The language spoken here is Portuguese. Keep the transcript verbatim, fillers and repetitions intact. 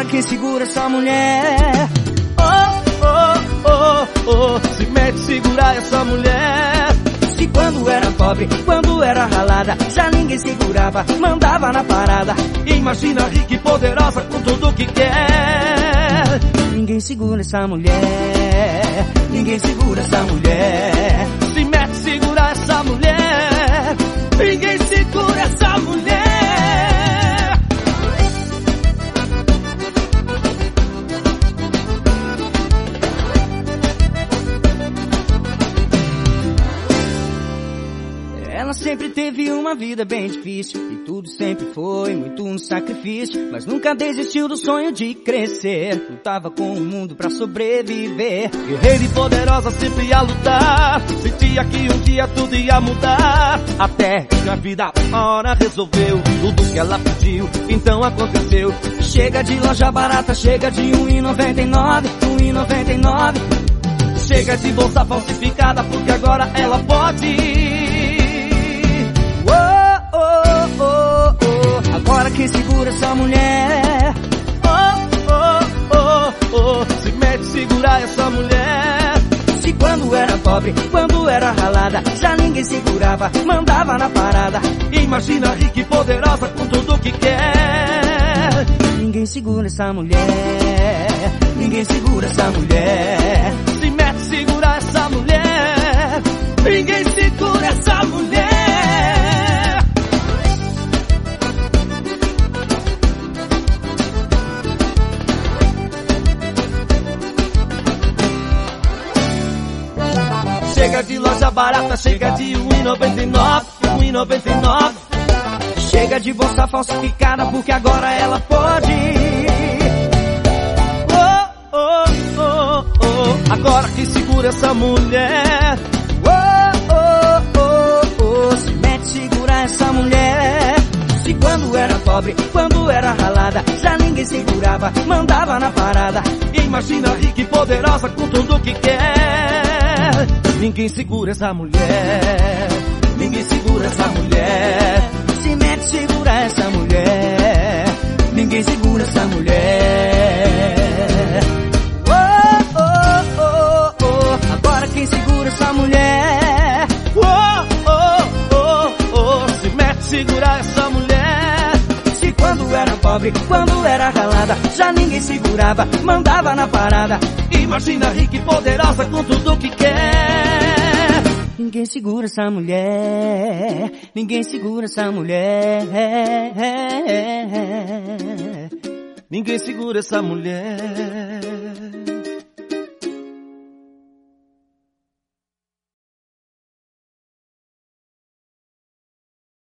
quem segura essa mulher? Oh, oh, oh, oh, se mete segurar essa mulher. Se quando era pobre, quando era ralada, já ninguém segurava, mandava na parada. Imagina rica e poderosa com tudo que quer. Ninguém segura essa mulher, ninguém segura essa mulher. Se mete segurar essa mulher, ninguém segura essa mulher. Ela sempre teve uma vida bem difícil e tudo sempre foi muito um sacrifício, mas nunca desistiu do sonho de crescer. Lutava com o mundo pra sobreviver. Guerreira e poderosa sempre a lutar. Sentia que um dia tudo ia mudar, até que a vida uma hora resolveu tudo que ela pediu, então aconteceu. Chega de loja barata, chega de um e noventa e nove, um e noventa e nove. Chega de bolsa falsificada, porque agora ela pode. Agora quem segura essa mulher? Oh, oh, oh, oh, se mete segurar essa mulher. Se quando era pobre, quando era ralada, já ninguém segurava, mandava na parada. Imagina rica e poderosa com tudo que quer. Ninguém segura essa mulher, ninguém segura essa mulher. Se mete segurar essa mulher, ninguém segura essa mulher. Chega de loja barata, chega de um e noventa e nove, um e noventa e nove. Chega de bolsa falsificada, porque agora ela pode. Oh, oh, oh, oh. Agora quem segura essa mulher? Oh, oh, oh, oh. Se mete segurar essa mulher. Se quando era pobre, quando era ralada, já ninguém segurava, mandava na parada. Imagina rica e poderosa com tudo que quer. Ninguém segura essa mulher, ninguém segura essa mulher. Se mete segura essa mulher, ninguém segura essa mulher. Oh, oh, oh, oh. Agora quem segura essa mulher? Oh, oh, oh, oh. Se mete segurar essa mulher. Se quando era pobre, quando era ralada, já ninguém segurava, mandava na parada. Imagina rica e poderosa com tudo que quer. Ninguém segura essa mulher, ninguém segura essa mulher. Ninguém segura essa mulher.